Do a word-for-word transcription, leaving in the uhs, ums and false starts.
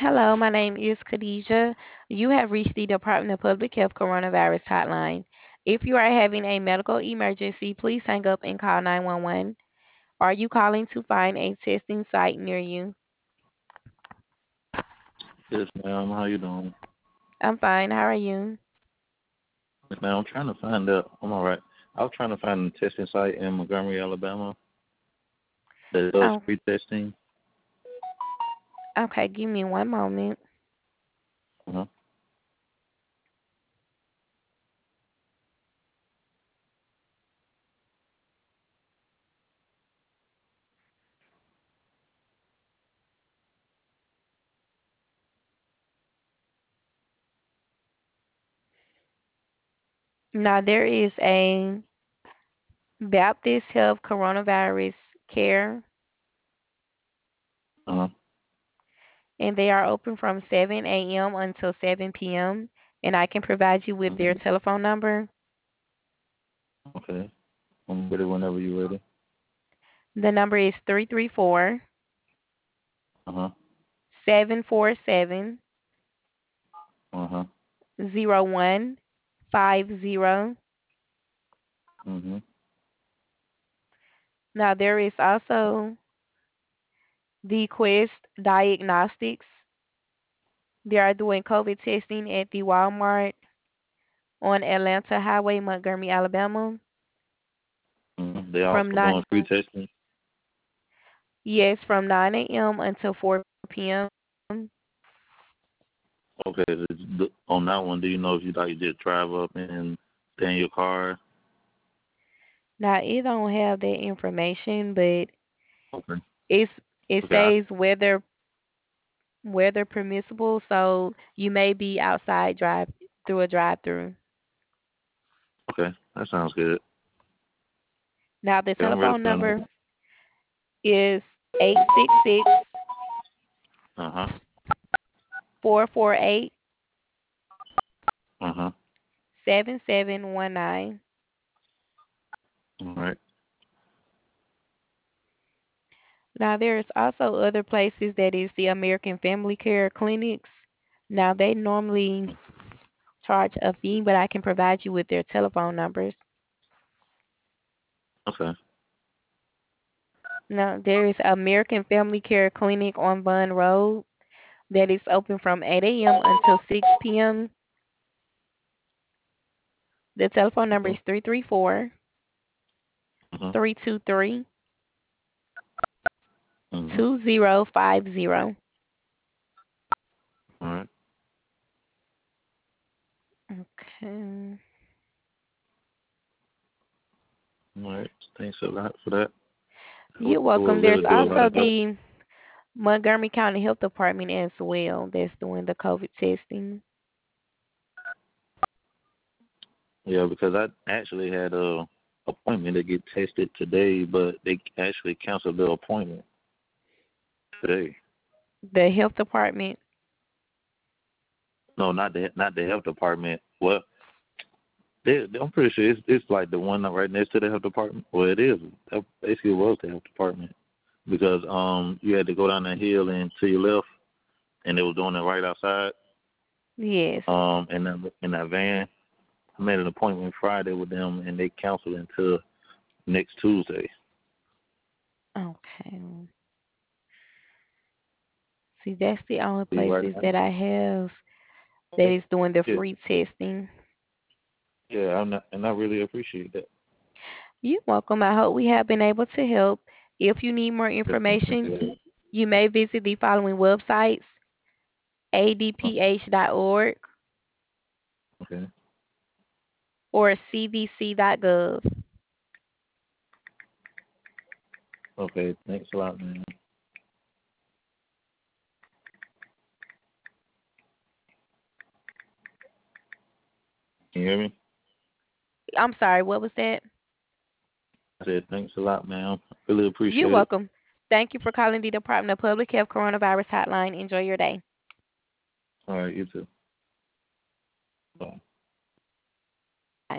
Hello, my name is Khadijah. You have reached the Department of Public Health Coronavirus Hotline. If you are having a medical emergency, please hang up and call nine one one. Are you calling to find a testing site near you? Yes, ma'am. How you doing? I'm fine. How are you? Yes, ma'am. I'm trying to find out. I'm all right. I was trying to find a testing site in Montgomery, Alabama that does Oh, free testing. okay. Give me one moment. Uh-huh. Now, there is a Baptist Health Coronavirus Care, Uh-huh. and they are open from seven a m until seven p m. And I can provide you with their Mm-hmm. telephone number. Okay. I'm ready whenever you're ready. The number is three three four, Uh-huh. seven four seven, Uh-huh. zero one five zero. Mm-hmm. Now there is also the Quest Diagnostics. They are doing COVID testing at the Walmart on Atlanta Highway, Montgomery, Alabama. Mm-hmm. They From also nine doing free testing. yes, from nine a m until four p m. Okay. the- the- On that one, do you know if you like just drive up and stay in your car? Now it don't have that information, but Okay. it's it Okay. I, says weather weather permissible, so you may be outside drive through a drive through. okay. That sounds good. Now the Okay, I'm ready telephone for number that. is eight six six, Uh-huh. four four eight, Uh-huh. seven seven one nine. All right. Now there's also other places that is the American Family Care Clinics. Now they normally charge a fee, but I can provide you with their telephone numbers. Okay. Now there is American Family Care Clinic on Bun Road that is open from eight a m until six p m. The telephone number Uh-huh. is three three four, Uh-huh. three two three, Uh-huh. two zero five zero. All right. Okay. All right. Thanks a lot for that. That will, You're that will welcome. There's really do a lot also of help. the Montgomery County Health Department as well that's doing the COVID testing. Yeah, because I actually had a appointment to get tested today, but they actually canceled the appointment today. The health department. No, not the not the health department. Well, they, I'm pretty sure it's it's like the one right next to the health department. Well, it is. That basically was the health department because um you had to go down the hill and to your left, and they was doing it right outside Yes. um in that in that van. I made an appointment Friday with them, and they canceled until next Tuesday. Okay. See, that's the only See right places now. that I have that is doing the Yeah, free testing. yeah, I'm not, and I really appreciate that. You're welcome. I hope we have been able to help. If you need more Yes, I information, appreciate it. you may visit the following websites: Uh, a d p h dot org Okay, or c d c dot gov. okay, thanks a lot, man. Can you hear me? I'm sorry, what was that? I said thanks a lot, man. Really You're appreciate it. welcome. Thank you for calling the Department of Public Health Coronavirus Hotline. Enjoy your day. All right, you too. Bye.